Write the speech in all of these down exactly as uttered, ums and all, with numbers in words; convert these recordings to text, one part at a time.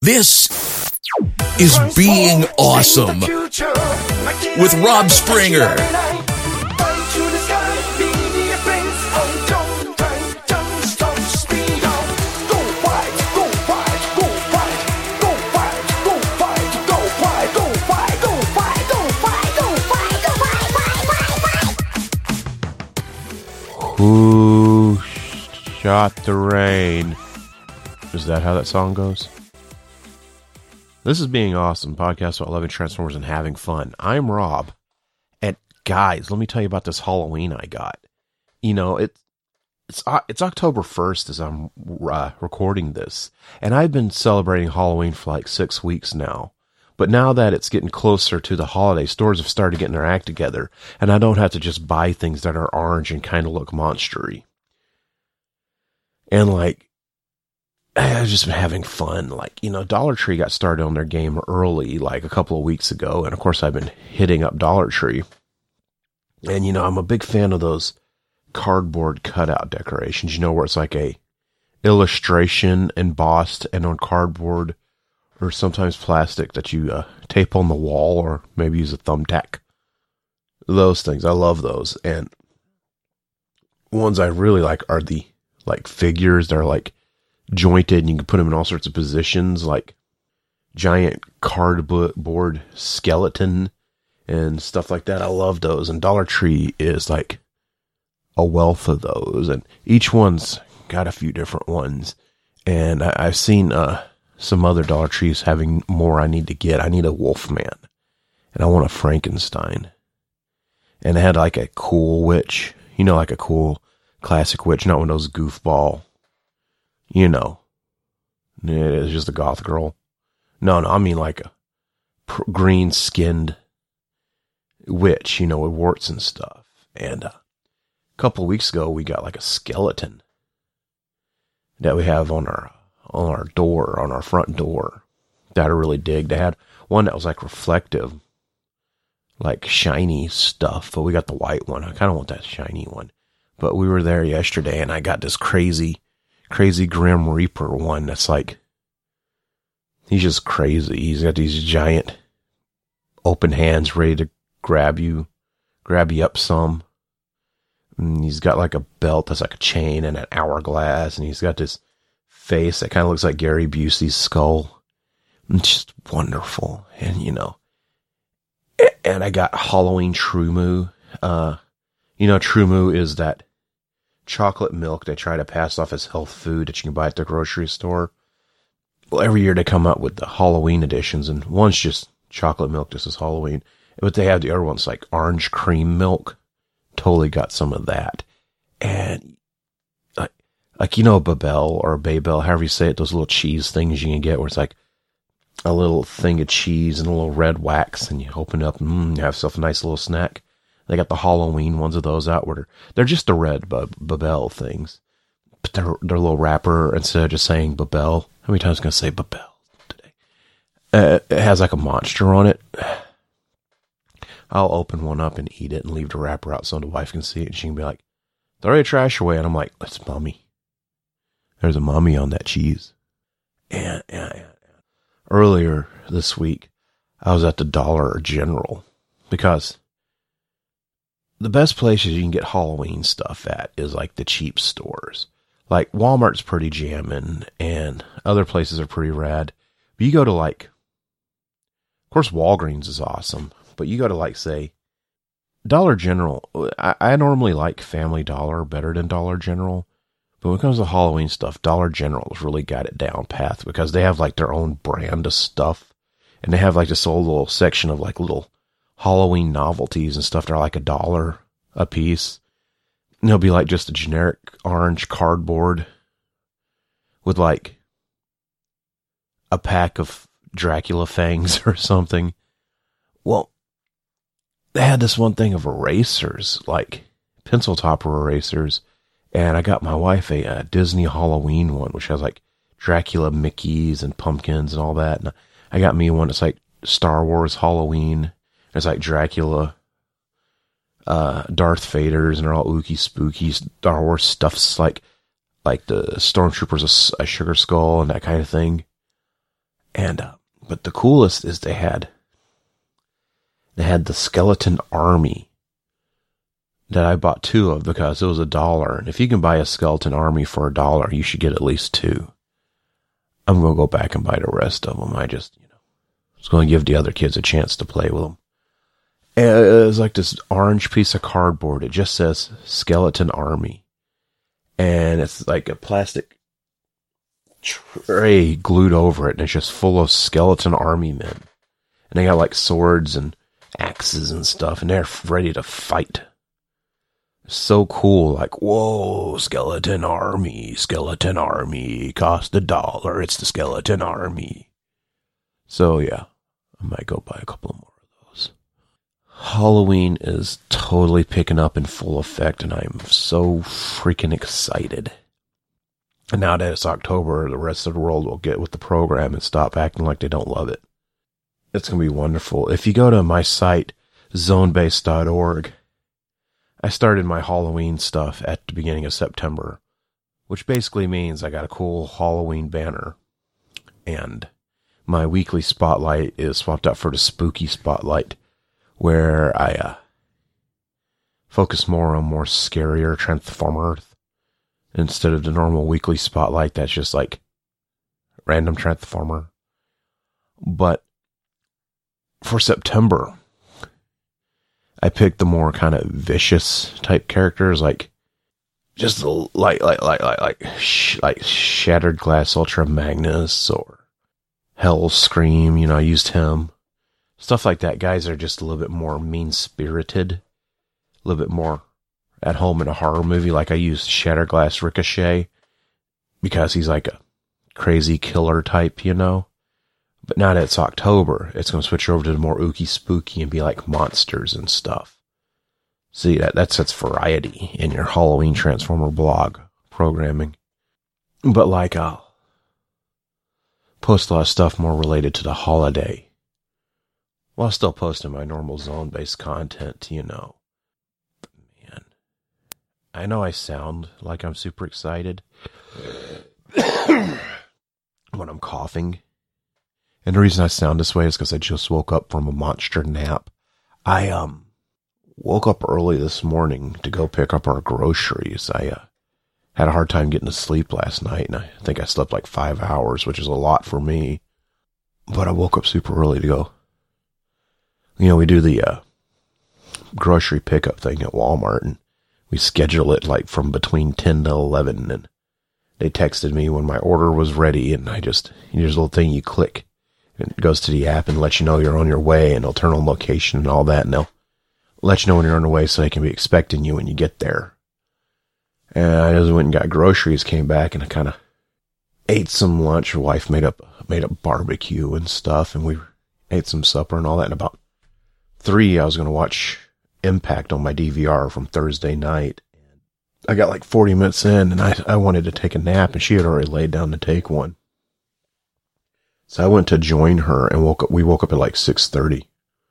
This is Being Awesome with Rob Springer. Who shot the rain? Is that how that song goes? This is Being Awesome, podcast about loving Transformers and having fun. I'm Rob, and guys, let me tell you about this Halloween I got. You know, it, it's it's October first as I'm uh, recording this, and I've been celebrating Halloween for like six weeks now. But now that it's getting closer to the holiday, stores have started getting their act together, and I don't have to just buy things that are orange and kind of look monstery. And like, I've just been having fun. Like, you know, Dollar Tree got started on their game early, like a couple of weeks ago, and of course I've been hitting up Dollar Tree. And, you know, I'm a big fan of those cardboard cutout decorations, you know, where it's like a illustration embossed and on cardboard, or sometimes plastic that you uh, tape on the wall, or maybe use a thumbtack. Those things, I love those. And ones I really like are the like figures. They're like jointed, and you can put them in all sorts of positions, like giant cardboard skeleton and stuff like that. I love those. And Dollar Tree is like a wealth of those, and each one's got a few different ones. And I, I've seen uh. some other Dollar Trees having more I need to get. I need a Wolfman, and I want a Frankenstein. And it had like a cool witch, you know, like a cool classic witch, not one of those goofball, you know, it's just a goth girl. No, no, I mean like a pr- green skinned witch, you know, with warts and stuff. And uh, a couple of weeks ago, we got like a skeleton that we have on our on our door, on our front door, that I really dig. They had one that was like reflective, like shiny stuff, but we got the white one. I kind of want that shiny one. But we were there yesterday, and I got this crazy, crazy Grim Reaper one that's like, he's just crazy. He's got these giant open hands ready to grab you, grab you up some. And he's got like a belt that's like a chain and an hourglass, and he's got this face that kind of looks like Gary Busey's skull. It's just wonderful. And you know, and I got Halloween True Moo. Uh, you know, True Moo is that chocolate milk they try to pass off as health food that you can buy at the grocery store. Well, every year they come out with the Halloween editions, and one's just chocolate milk, just as Halloween. But they have the other ones like orange cream milk. Totally got some of that. And like, you know, Babel or Babel, however you say it, those little cheese things you can get where it's like a little thing of cheese and a little red wax, and you open it up and mm, you have yourself a nice little snack. They got the Halloween ones of those out where they're, they're just the red Babel things. But they're, they're a little wrapper, instead of just saying Babel. How many times am I going to say Babel today? Uh, it has like a monster on it. I'll open one up and eat it and leave the wrapper out so the wife can see it, and she can be like, throw your trash away. And I'm like, it's Mommy. There's a mummy on that cheese. And, and, and earlier this week, I was at the Dollar General, because the best places you can get Halloween stuff at is like the cheap stores. Like Walmart's pretty jammin', and other places are pretty rad. But you go to like, of course Walgreens is awesome, but you go to like, say, Dollar General. I, I normally like Family Dollar better than Dollar General. But when it comes to Halloween stuff, Dollar General's really got it down path, because they have like their own brand of stuff. And they have like this whole little section of like little Halloween novelties and stuff. They're like a dollar a piece. And they'll be like just a generic orange cardboard with like a pack of Dracula fangs or something. Well, they had this one thing of erasers, like pencil topper erasers. And I got my wife a, a Disney Halloween one, which has like Dracula Mickeys and pumpkins and all that. And I got me one that's like Star Wars Halloween. It's like Dracula, uh, Darth Vader's, and they're all ooky spooky Star Wars stuffs, like like the Stormtroopers, a, a sugar skull and that kind of thing. And, uh, but the coolest is they had, they had the Skeleton Army that I bought two of because it was a dollar. And if you can buy a Skeleton Army for a dollar, you should get at least two. I'm going to go back and buy the rest of them. I just, you know, was going to give the other kids a chance to play with them. And it was like this orange piece of cardboard. It just says Skeleton Army. And it's like a plastic tray glued over it, and it's just full of Skeleton Army men. And they got like swords and axes and stuff, and they're ready to fight. So cool, like, whoa, Skeleton Army, Skeleton Army, cost a dollar, it's the Skeleton Army. So yeah, I might go buy a couple more of those. Halloween is totally picking up in full effect, and I'm so freaking excited. And now that it's October, the rest of the world will get with the program and stop acting like they don't love it. It's going to be wonderful. If you go to my site, zone base dot org, I started my Halloween stuff at the beginning of September, which basically means I got a cool Halloween banner. And my weekly spotlight is swapped out for the spooky spotlight, where I uh, focus more on more scarier Transformers instead of the normal weekly spotlight that's just like random Transformer. But for September, I picked the more kind of vicious type characters, like just like like like like like sh- like Shattered Glass Ultra Magnus or Hellscream. You know, I used him. Stuff like that. Guys are just a little bit more mean-spirited, a little bit more at home in a horror movie. Like I used Shatterglass Ricochet because he's like a crazy killer type, you know. But now that it's October, it's going to switch over to the more ooky spooky and be like monsters and stuff. See, that, that sets variety in your Halloween Transformer blog programming. But like, I'll post a lot of stuff more related to the holiday, while still posting my normal zone-based content, you know. But man, I know I sound like I'm super excited when I'm coughing. And the reason I sound this way is because I just woke up from a monster nap. I um woke up early this morning to go pick up our groceries. I uh, had a hard time getting to sleep last night, and I think I slept like five hours, which is a lot for me. But I woke up super early to go. You know, we do the uh, grocery pickup thing at Walmart, and we schedule it like from between ten to eleven, and they texted me when my order was ready, and I just, there's a little thing you click. It goes to the app and lets you know you're on your way, and it'll turn on location and all that, and they'll let you know when you're on your way so they can be expecting you when you get there. And I just went and got groceries, came back, and I kind of ate some lunch. Her wife made up made up barbecue and stuff, and we ate some supper and all that. And about three, I was going to watch Impact on my D V R from Thursday night. I got like forty minutes in, and I, I wanted to take a nap, and she had already laid down to take one. So I went to join her, and woke up. We woke up at like six thirty.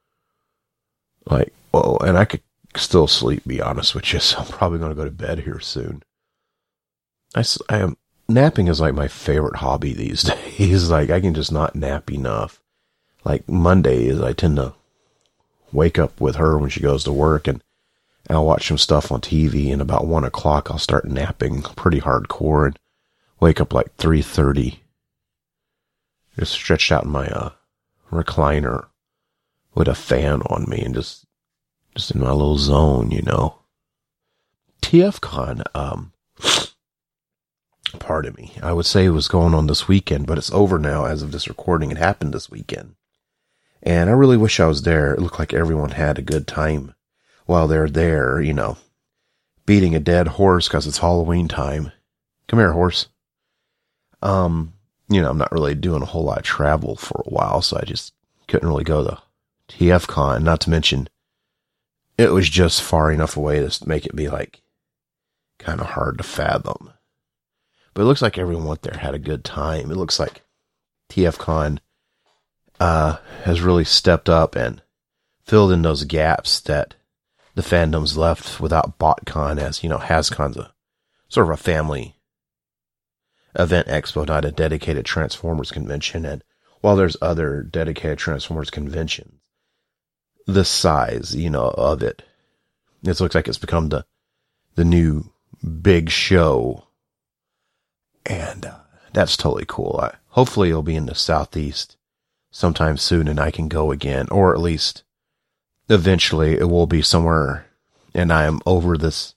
Like, whoa, and I could still sleep, be honest with you, so I'm probably going to go to bed here soon. I, I am, napping is like my favorite hobby these days. Like, I can just not nap enough. Like, Mondays, I tend to wake up with her when she goes to work, and I'll watch some stuff on T V, and about one o'clock, I'll start napping pretty hardcore, and wake up like three thirty. Just stretched out in my uh, recliner with a fan on me, and just just in my little zone, you know. TFCon, um, pardon me, I would say it was going on this weekend, but it's over now as of this recording. It happened this weekend. And I really wish I was there. It looked like everyone had a good time while they're there, you know, beating a dead horse because it's Halloween time. Come here, horse. Um, you know, I'm not really doing a whole lot of travel for a while, so I just couldn't really go to TFCon. Not to mention, it was just far enough away to make it be like kind of hard to fathom. But it looks like everyone went there had a good time. It looks like TFCon uh, has really stepped up and filled in those gaps that the fandoms left without BotCon, as, you know, HasCon's a sort of a family event expo, not a dedicated Transformers convention, and while there's other dedicated Transformers conventions, the size, you know, of it, it looks like it's become the, the new big show. And uh, that's totally cool. I, hopefully it'll be in the Southeast sometime soon and I can go again, or at least eventually it will be somewhere, and I am over this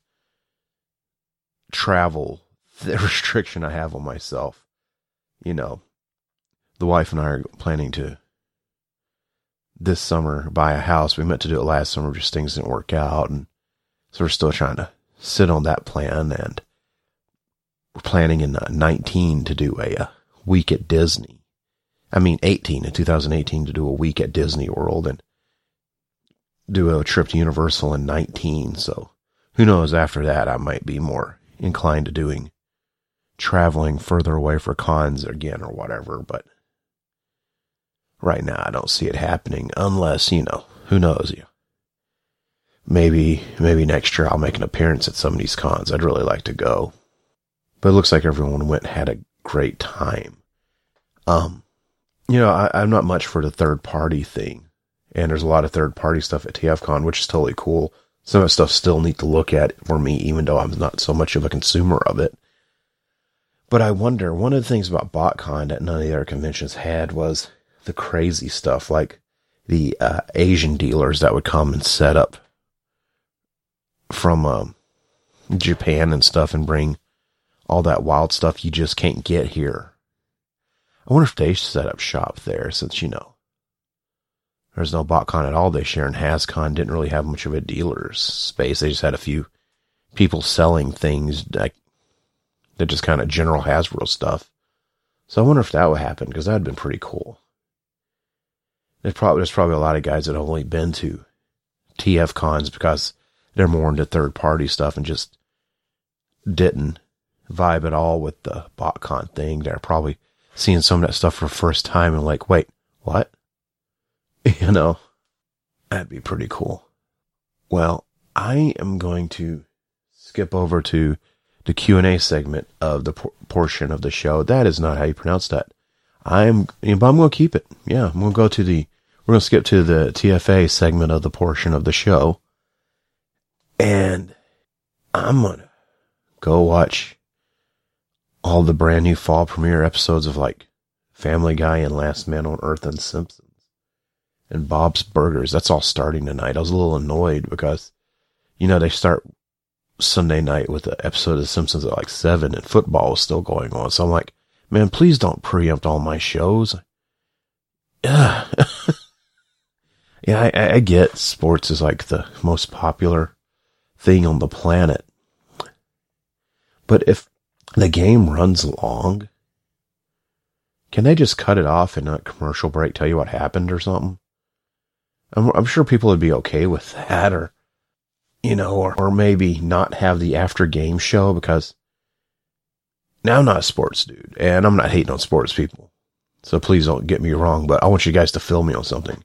travel the restriction I have on myself. You know, the wife and I are planning to this summer buy a house. We meant to do it last summer, just things didn't work out, and so we're still trying to sit on that plan. And we're planning in nineteen to do a, a week at Disney. I mean, eighteen in two thousand eighteen to do a week at Disney World, and do a trip to Universal in nineteen. So who knows, after that, I might be more inclined to doing traveling further away for cons again or whatever. But right now, I don't see it happening unless, you know, who knows? You maybe, maybe next year I'll make an appearance at some of these cons. I'd really like to go. But it looks like everyone went and had a great time. Um, you know, I, I'm not much for the third party thing. And there's a lot of third party stuff at T F Con, which is totally cool. Some of that stuff still neat to look at for me, even though I'm not so much of a consumer of it. But I wonder, one of the things about BotCon that none of the other conventions had was the crazy stuff, like the uh, Asian dealers that would come and set up from um, Japan and stuff and bring all that wild stuff you just can't get here. I wonder if they set up shop there, since, you know, there's no BotCon at all this year, and HasCon didn't really have much of a dealer's space. They just had a few people selling things like that, just kind of general Hasbro stuff. So I wonder if that would happen, because that would have been pretty cool. There's probably, there's probably a lot of guys that have only been to T F Cons because they're more into third-party stuff and just didn't vibe at all with the BotCon thing. They're probably seeing some of that stuff for the first time and like, wait, what? You know, that'd be pretty cool. Well, I am going to skip over to the Q and A segment of the por- portion of the show. That is not how you pronounce that. I'm, but I'm going to keep it. Yeah, I'm going to go to the, we're going to skip to the T F A segment of the portion of the show. And I'm going to go watch all the brand new fall premiere episodes of like Family Guy and Last Man on Earth and Simpsons and Bob's Burgers. That's all starting tonight. I was a little annoyed because, you know, they start Sunday night with the episode of The Simpsons at like seven and football was still going on. So I'm like, man, please don't preempt all my shows. Yeah. yeah, I, I get sports is like the most popular thing on the planet. But if the game runs long, can they just cut it off and not commercial break tell you what happened or something? I'm, I'm sure people would be okay with that, or, you know, or, or maybe not have the after game show, because now I'm not a sports dude and I'm not hating on sports people. So please don't get me wrong, but I want you guys to fill me on something.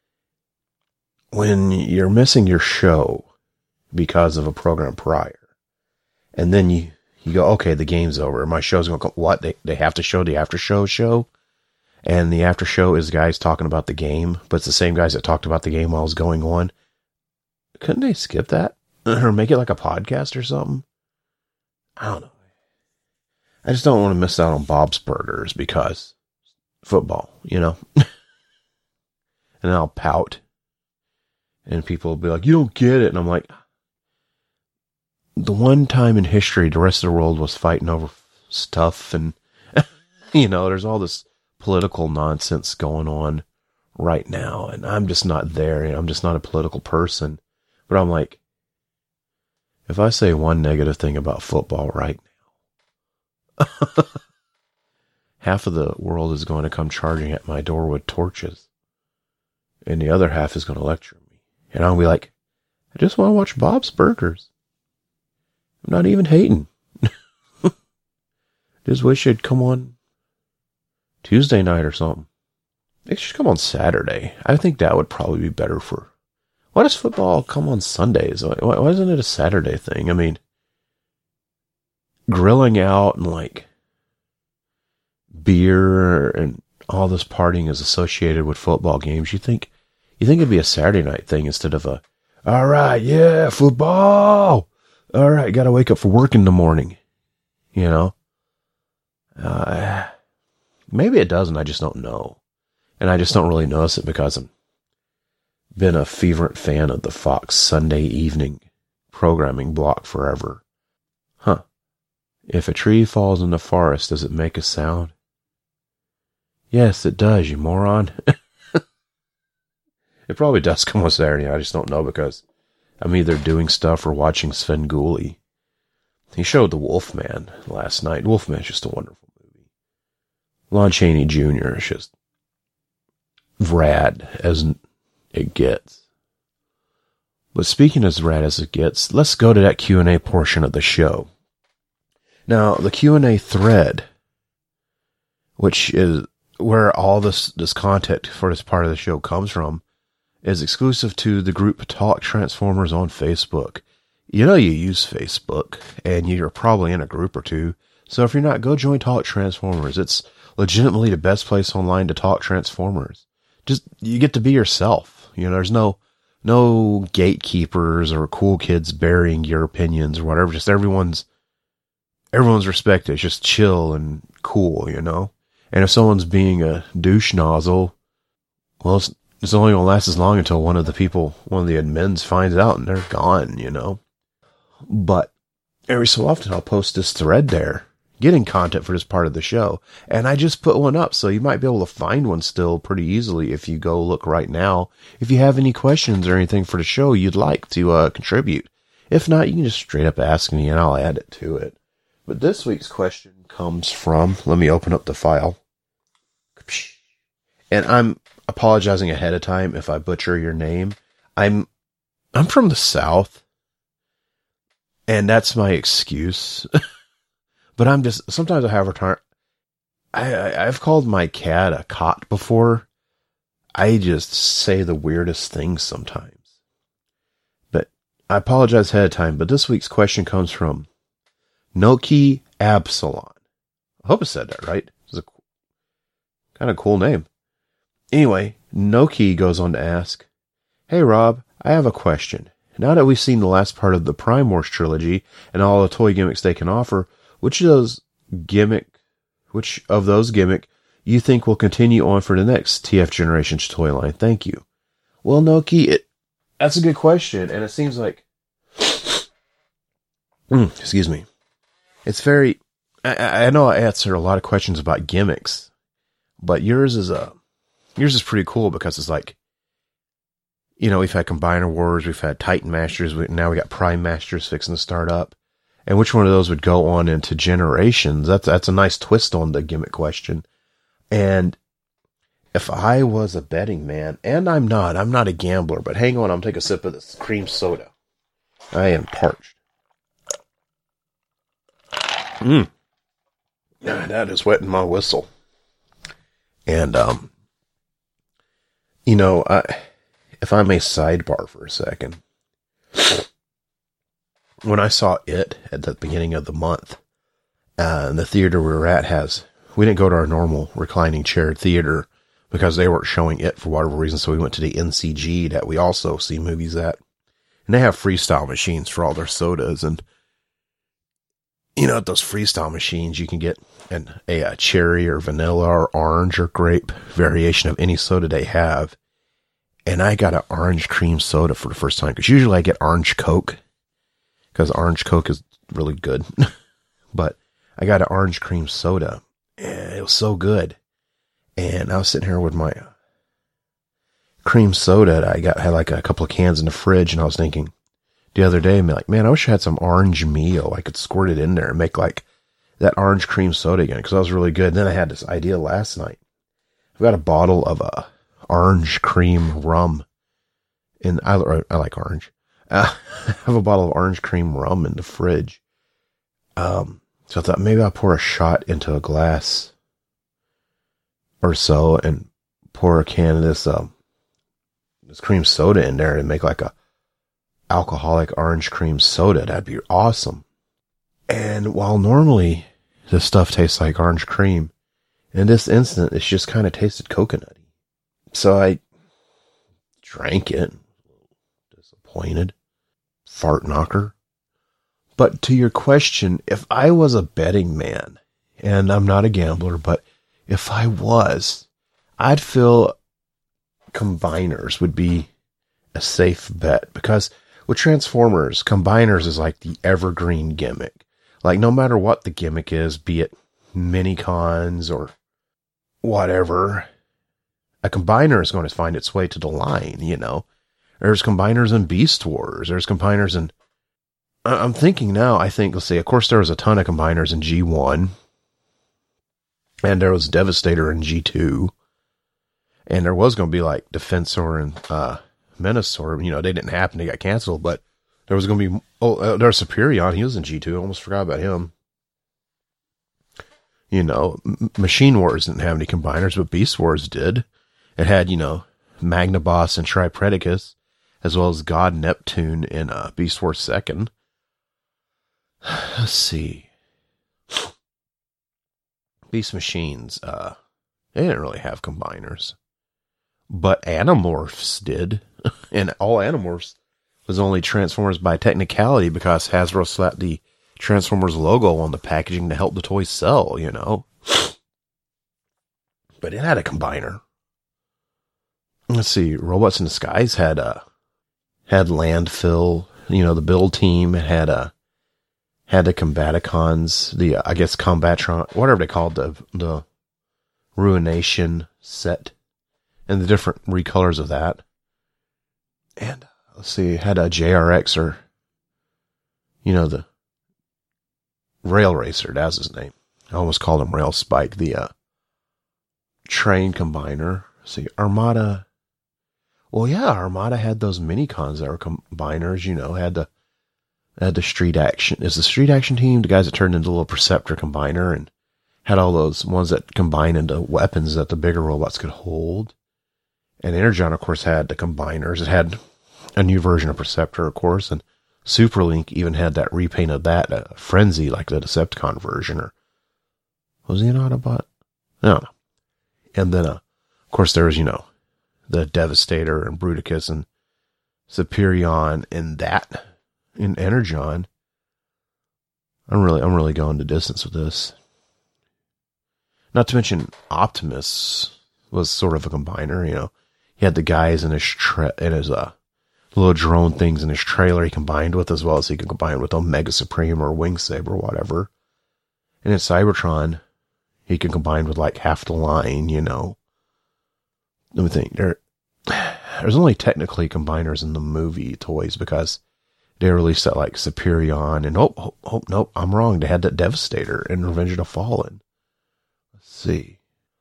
When you're missing your show because of a program prior, and then you, you go, okay, the game's over. My show's going to come. What? They, they have to show the after show show? And the after show is guys talking about the game, but it's the same guys that talked about the game while it was going on. Couldn't they skip that? Or make it like a podcast or something? I don't know. I just don't want to miss out on Bob's Burgers because football, you know? And then I'll pout. And people will be like, you don't get it. And I'm like, the one time in history the rest of the world was fighting over stuff, and, you know, there's all this political nonsense going on right now, and I'm just not there, and I'm just not a political person. But I'm like, if I say one negative thing about football right now, half of the world is going to come charging at my door with torches, and the other half is going to lecture me. And I'll be like, I just want to watch Bob's Burgers. I'm not even hating. Just wish it'd come on Tuesday night or something. It should come on Saturday. I think that would probably be better for... Why does football come on Sundays? Why, why isn't it a Saturday thing? I mean, grilling out and like beer and all this partying is associated with football games. You think, you think it'd be a Saturday night thing instead of a, all right, yeah, football. All right, got to wake up for work in the morning. You know? Uh, maybe it doesn't. I just don't know. And I just don't really notice it because I've been a fervent fan of the Fox Sunday evening programming block forever. Huh. If a tree falls in the forest, does it make a sound? Yes, it does, you moron. It probably does come on Saturday. I just don't know because I'm either doing stuff or watching Svengoolie. He showed The Wolfman last night. Wolfman's just a wonderful movie. Lon Chaney Junior is just rad as it gets. But speaking as rad as it gets, let's go to that Q and A portion of the show. Now, the Q and A thread, which is where all this, this content for this part of the show comes from, is exclusive to the group Talk Transformers on Facebook. You know you use Facebook, and you're probably in a group or two, so if you're not, go join Talk Transformers. It's legitimately the best place online to talk Transformers. Just, you get to be yourself. You know, there's no no gatekeepers or cool kids burying your opinions or whatever. Just everyone's everyone's respected. It's just chill and cool, you know? And if someone's being a douche nozzle, well, it's, it's only going to last as long until one of the people, one of the admins finds out and they're gone, you know? But every so often I'll post this thread there, getting content for this part of the show. And I just put one up, so you might be able to find one still pretty easily if you go look right now. If you have any questions or anything for the show you'd like to uh, contribute. If not, you can just straight up ask me and I'll add it to it. But this week's question comes from, let me open up the file. And I'm apologizing ahead of time if I butcher your name. I'm, I'm from the South. And that's my excuse. But I'm just, sometimes I have a turn. I, I, I've called my cat a cot before. I just say the weirdest things sometimes. But I apologize ahead of time, but this week's question comes from Noki Absalon. I hope I said that right. It's a kind of cool name. Anyway, Noki goes on to ask, hey Rob, I have a question. Now that we've seen the last part of the Prime Wars trilogy and all the toy gimmicks they can offer, which of those gimmick, which of those gimmick you think will continue on for the next T F Generations toy line? Thank you. Well, Noki, it, that's a good question, and it seems like, mm, excuse me, it's very, I, I know I answered a lot of questions about gimmicks, but yours is a, yours is pretty cool because it's like, you know, we've had Combiner Wars, we've had Titan Masters, we, now we got Prime Masters fixing to start up. And which one of those would go on into Generations? That's that's a nice twist on the gimmick question. And if I was a betting man, and I'm not, I'm not a gambler, but hang on, I'm taking a sip of this cream soda. I am parched. Mmm. That is wetting my whistle. And, um, you know, I, if I may sidebar for a second, when I saw it at the beginning of the month, uh, and the theater we were at has, we didn't go to our normal reclining chair theater because they weren't showing it for whatever reason. So we went to the N C G that we also see movies at, and they have freestyle machines for all their sodas. And, you know, at those freestyle machines, you can get an, a, a cherry or vanilla or orange or grape variation of any soda they have. And I got an orange cream soda for the first time because usually I get orange Coke, because orange Coke is really good. But I got an orange cream soda, and it was so good. And I was sitting here with my cream soda that I got, had like a couple of cans in the fridge, and I was thinking the other day, I'm like, man, I wish I had some orange meal. I could squirt it in there and make like that orange cream soda again, because that was really good. And then I had this idea last night. I've got a bottle of a orange cream rum, and I, I like orange. Uh, I have a bottle of orange cream rum in the fridge. Um, so I thought maybe I'll pour a shot into a glass or so and pour a can of this, um, this cream soda in there and make like a alcoholic orange cream soda. That'd be awesome. And while normally this stuff tastes like orange cream, In this instant, it's just kind of tasted coconutty. So I drank it. Disappointed. Fart knocker. But to your question, if I was a betting man, and I'm not a gambler, but if I was, I'd feel combiners would be a safe bet, because with Transformers, combiners is like the evergreen gimmick. Like no matter what the gimmick is, be it mini-cons or whatever, a combiner is going to find its way to the line, you know. There's combiners in Beast Wars. There's combiners in... I'm thinking now, I think, let's see, of course there was a ton of combiners in G one. And there was Devastator in G two. And there was going to be like Defensor and uh, Menasor. You know, they didn't happen. They got canceled. But there was going to be... Oh, uh, there was Superion. He was in G two. I almost forgot about him. You know, M- Machine Wars didn't have any combiners, but Beast Wars did. It had, you know, Magnaboss and Tripredicus, as well as God Neptune in uh, Beast Wars Second. Let's see. Beast Machines, uh, they didn't really have combiners. But Animorphs did. And all Animorphs was only Transformers by technicality because Hasbro slapped the Transformers logo on the packaging to help the toys sell, you know. But it had a combiner. Let's see, Robots in Disguise had a had Landfill, you know, the build team had a had the Combaticons, the uh, I guess Combatron, whatever they called the the Ruination set, and the different recolors of that. And let's see, had a J R X, or you know, the Rail Racer, that's his name. I almost called him Rail Spike, the uh, train combiner. Let's see, Armada. Well, yeah, Armada had those mini-cons that were combiners, you know, had the had the Street Action. Is the Street Action team the guys that turned into a little Perceptor combiner and had all those ones that combine into weapons that the bigger robots could hold? And Energon, of course, had the combiners. It had a new version of Perceptor, of course, and Superlink even had that repaint of that, uh, Frenzy, like the Decepticon version. Or was he an Autobot? I don't know. And then, uh, of course, there was, you know, the Devastator and Bruticus and Superion in that, in Energon. I'm really, I'm really going the distance with this. Not to mention Optimus was sort of a combiner, you know. He had the guys in his, tra- in his, uh, little drone things in his trailer he combined with, as well as he could combine with Omega Supreme or Wing Saber or whatever. And in Cybertron, he can combine with like half the line, you know. Let me think. There, there's only technically combiners in the movie toys because they released that like Superion and oh, oh, oh, nope, I'm wrong. They had that Devastator in Revenge of the Fallen. Let's see.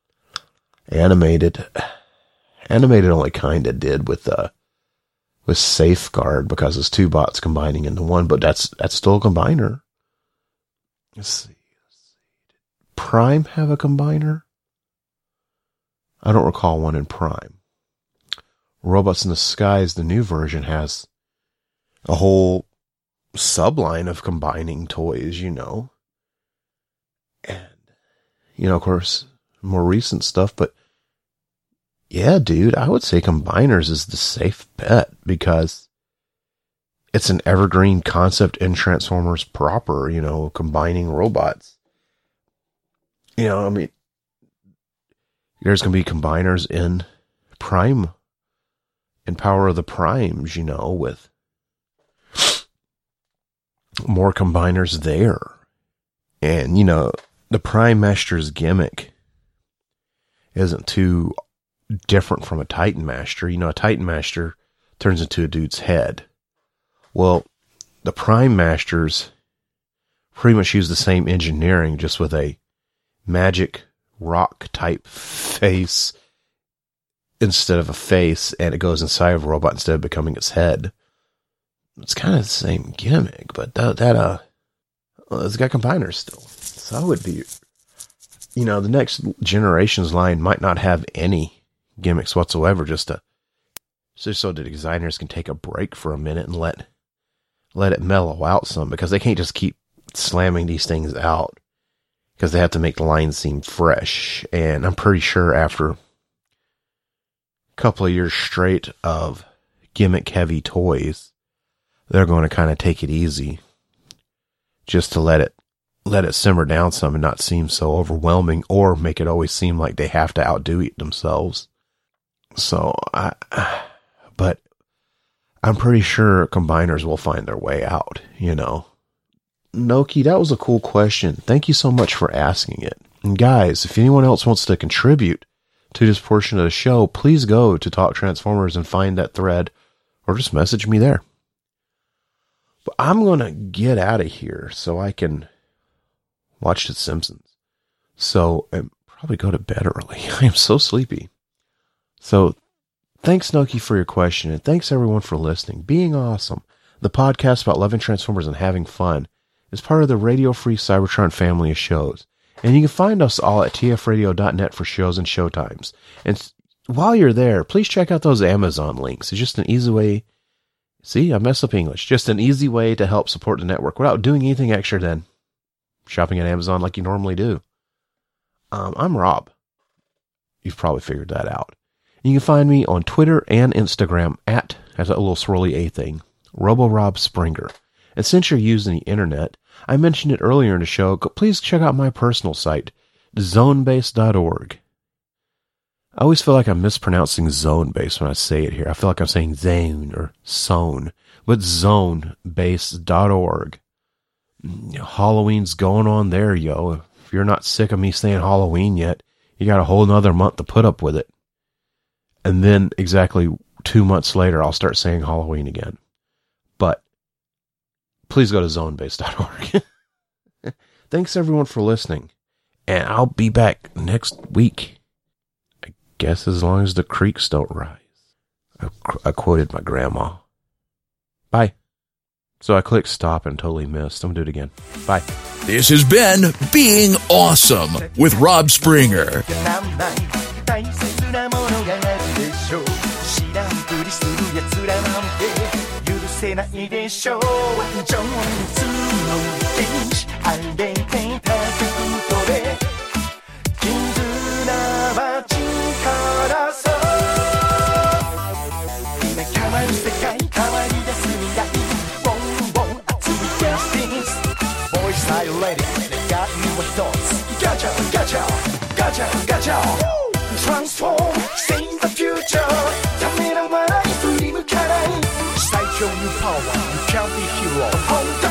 Animated. Animated only kind of did with uh with Safeguard because it's two bots combining into one, but that's that's still a combiner. Let's see. Let's see. Did Prime have a combiner? I don't recall one in Prime. Robots in the Skies, the new version, has a whole subline of combining toys, you know. And, you know, of course, more recent stuff, but yeah, dude, I would say combiners is the safe bet because it's an evergreen concept in Transformers proper, you know, combining robots. You know, I mean, there's going to be combiners in Prime, in Power of the Primes, you know, with more combiners there. And, you know, the Prime Master's gimmick isn't too different from a Titan Master. You know, a Titan Master turns into a dude's head. Well, the Prime Masters pretty much use the same engineering, just with a magic rock type face instead of a face, and it goes inside of a robot instead of becoming its head. It's kind of the same gimmick, but that, that uh, well, it's got combiners still. So I would be, you know, the next generation's line might not have any gimmicks whatsoever, just to, just so the designers can take a break for a minute and let, let it mellow out some, because they can't just keep slamming these things out because they have to make the line seem fresh. And I'm pretty sure after a couple of years straight of gimmick heavy toys, they're going to kind of take it easy just to let it let it simmer down some and not seem so overwhelming, or make it always seem like they have to outdo it themselves. So I but I'm pretty sure combiners will find their way out, you know. Noki, that was a cool question. Thank you so much for asking it. And guys, if anyone else wants to contribute to this portion of the show, please go to Talk Transformers and find that thread, or just message me there. But I'm going to get out of here so I can watch The Simpsons. So, and probably go to bed early. I am so sleepy. So, thanks, Noki, for your question, and thanks everyone for listening. Being Awesome, the podcast about loving Transformers and having fun, is part of the Radio Free Cybertron family of shows. And you can find us all at t f radio dot net for shows and showtimes. And while you're there, please check out those Amazon links. It's just an easy way. See, I messed up English. Just an easy way to help support the network without doing anything extra than shopping at Amazon like you normally do. Um, I'm Rob. You've probably figured that out. You can find me on Twitter and Instagram at, as a little swirly A thing, RoboRob Springer. And since you're using the internet, I mentioned it earlier in the show, please check out my personal site, zonebase dot org. I always feel like I'm mispronouncing Zonebase when I say it here. I feel like I'm saying zone or zone, but zonebase dot org. You know, Halloween's going on there, yo. If you're not sick of me saying Halloween yet, you got a whole nother month to put up with it. And then exactly two months later, I'll start saying Halloween again. But please go to zonebase dot org. Thanks everyone for listening. And I'll be back next week. I guess as long as the creeks don't rise. I, I quoted my grandma. Bye. So I clicked stop and totally missed. I'm going to do it again. Bye. This has been Being Awesome with Rob Springer. Gotcha, gotcha, gotcha, gotcha. Transform, save the future. ためらわない振り向かない最強のパワー You can't be hero.